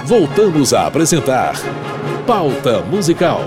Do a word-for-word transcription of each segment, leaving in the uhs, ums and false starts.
Voltamos a apresentar Pauta Musical.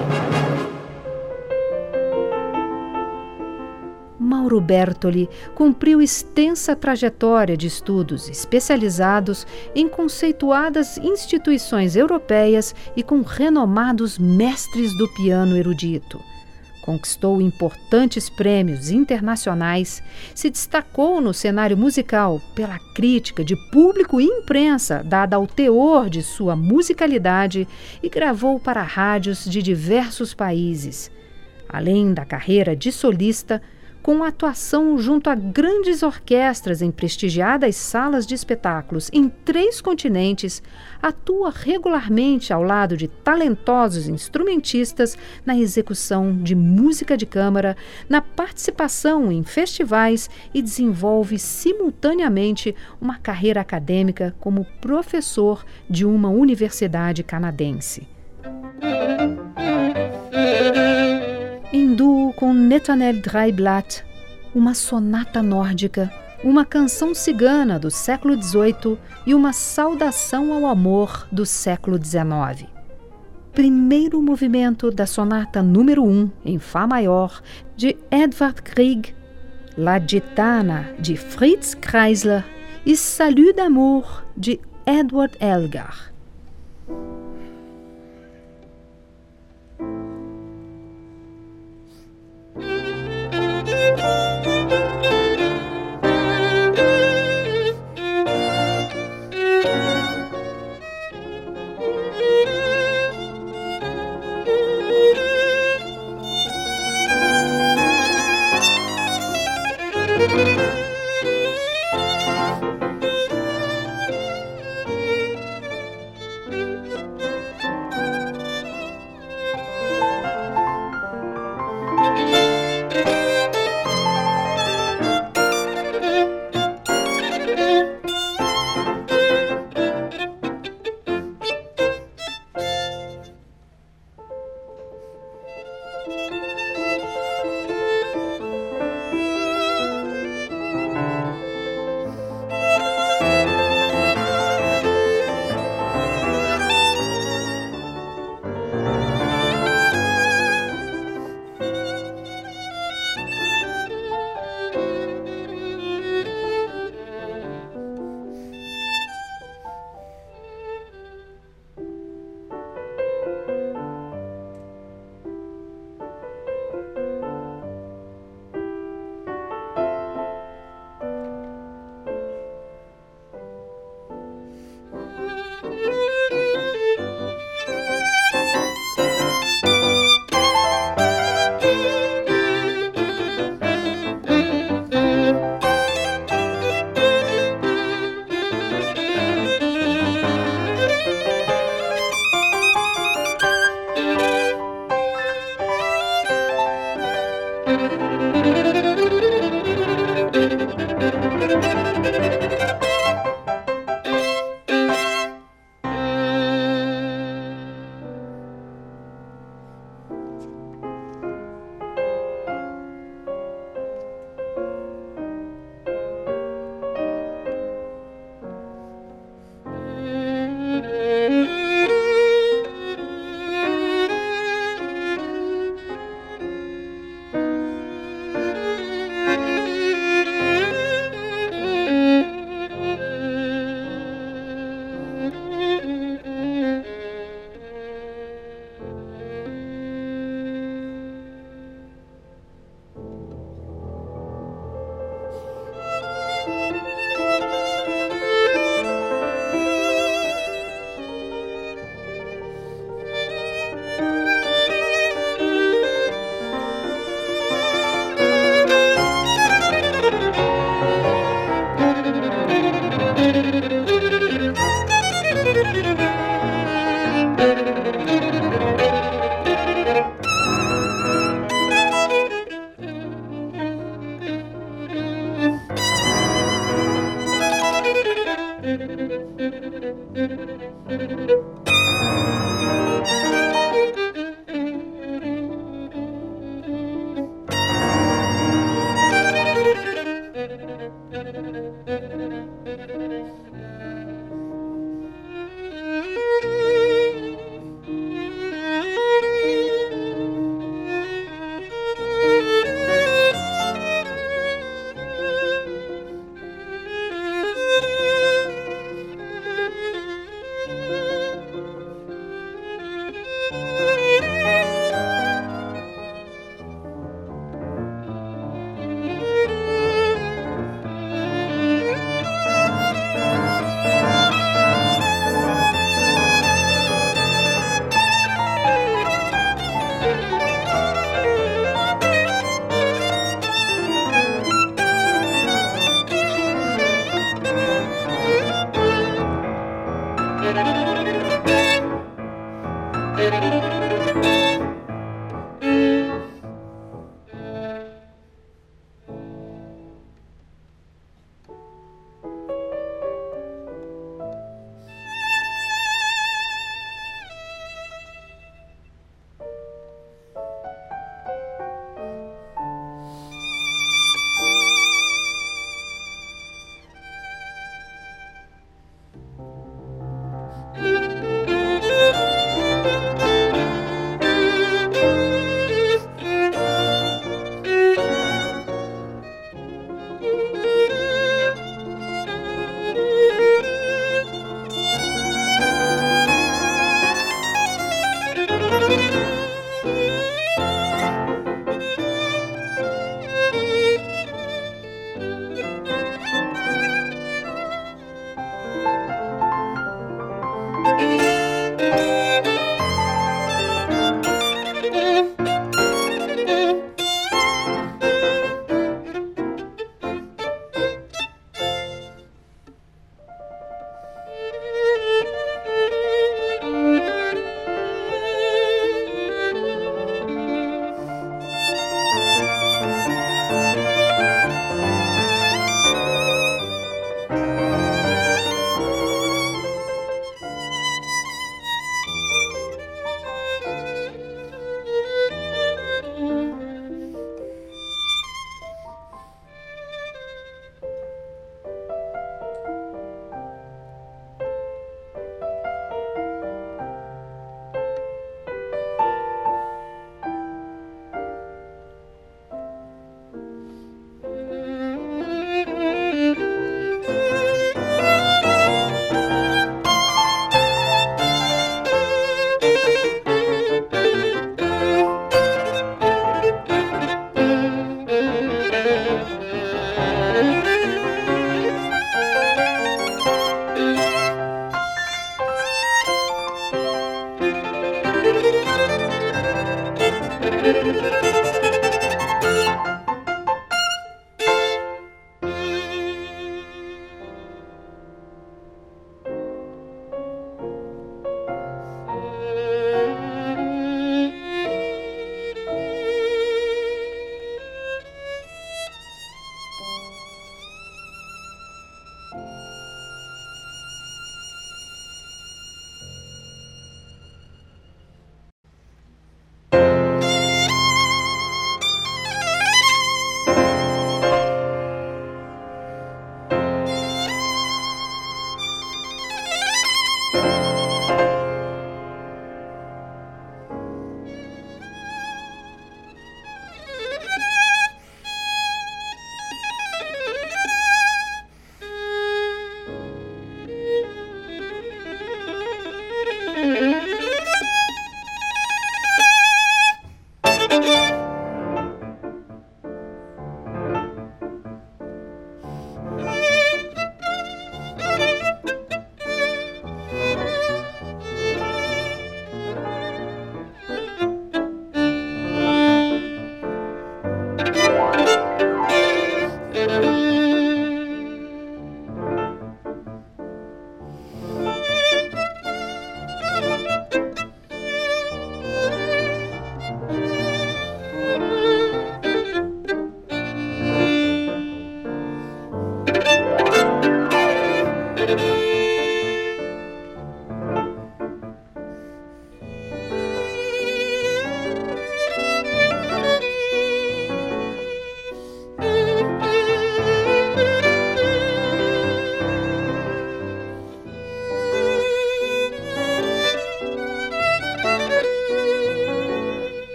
Mauro Bertoli cumpriu extensa trajetória de estudos especializados em conceituadas instituições europeias e com renomados mestres do piano erudito. Conquistou importantes prêmios internacionais, se destacou no cenário musical pela crítica de público e imprensa dada ao teor de sua musicalidade e gravou para rádios de diversos países. Além da carreira de solista, com atuação junto a grandes orquestras em prestigiadas salas de espetáculos em três continentes, atua regularmente ao lado de talentosos instrumentistas na execução de música de câmara, na participação em festivais e desenvolve simultaneamente uma carreira acadêmica como professor de uma universidade canadense. Em duo com Nathanael Dreiblatt, uma sonata nórdica, uma canção cigana do século dezoito e uma saudação ao amor do século dezenove. Primeiro movimento da sonata número um, em Fá maior, de Edvard Grieg, La Gitana, de Fritz Kreisler e Salut d'amour, de Edward Elgar.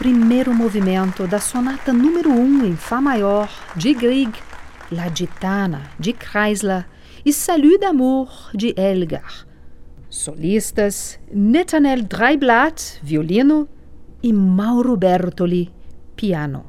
primeiro movimento da sonata número um em Fá maior de Grieg, La Gitana de Kreisler e Salut d'amour de Elgar. Solistas Netanel Dreiblatt, violino, e Mauro Bertoli, piano.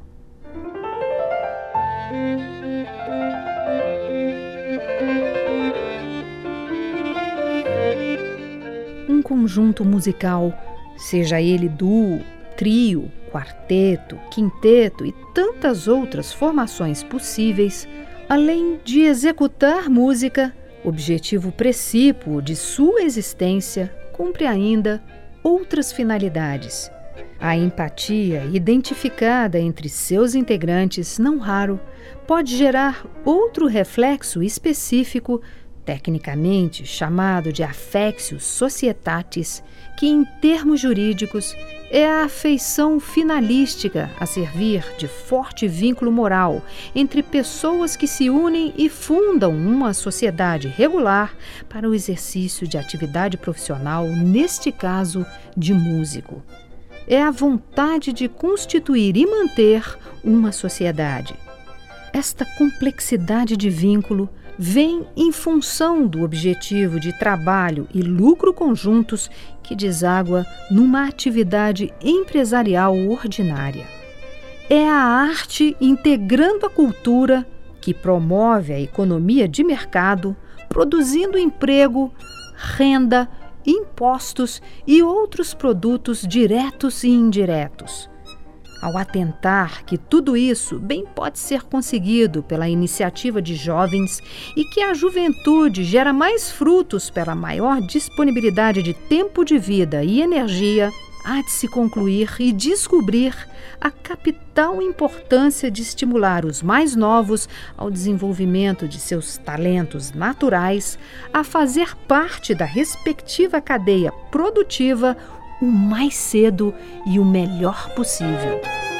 Um conjunto musical, seja ele duo, trio, quarteto, quinteto e tantas outras formações possíveis, além de executar música, objetivo precípuo de sua existência, cumpre ainda outras finalidades. A empatia identificada entre seus integrantes, não raro, pode gerar outro reflexo específico, tecnicamente chamado de affectio societatis, que em termos jurídicos é a afeição finalística a servir de forte vínculo moral entre pessoas que se unem e fundam uma sociedade regular para o exercício de atividade profissional, neste caso de músico. É a vontade de constituir e manter uma sociedade. Esta complexidade de vínculo vem em função do objetivo de trabalho e lucro conjuntos que deságua numa atividade empresarial ordinária. É a arte integrando a cultura que promove a economia de mercado, produzindo emprego, renda, impostos e outros produtos diretos e indiretos. Ao atentar que tudo isso bem pode ser conseguido pela iniciativa de jovens e que a juventude gera mais frutos pela maior disponibilidade de tempo de vida e energia, há de se concluir e descobrir a capital importância de estimular os mais novos ao desenvolvimento de seus talentos naturais, a fazer parte da respectiva cadeia produtiva o mais cedo e o melhor possível.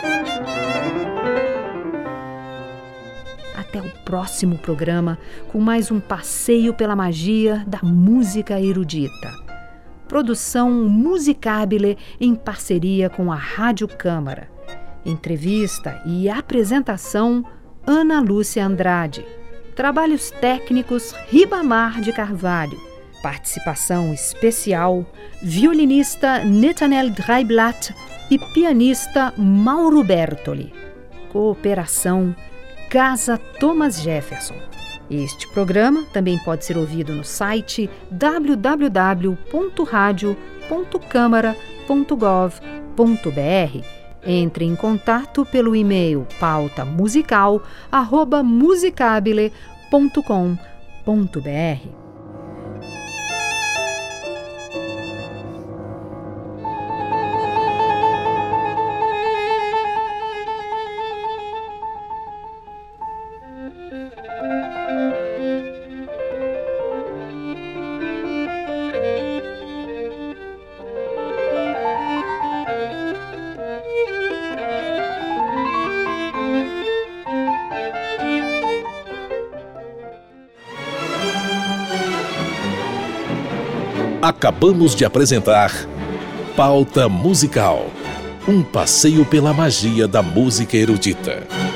Até o próximo programa com mais um passeio pela magia da música erudita. Produção Musicabile em parceria com a Rádio Câmara. Entrevista e apresentação Ana Lúcia Andrade. Trabalhos técnicos Ribamar de Carvalho. Participação especial, violinista Netanel Dreiblatt e pianista Mauro Bertoli. Cooperação Casa Thomas Jefferson. Este programa também pode ser ouvido no site w w w ponto radio ponto câmara ponto gov ponto b r. Entre em contato pelo e-mail pauta musical arroba musicabile ponto com ponto b r. Acabamos de apresentar Pauta Musical, um passeio pela magia da música erudita.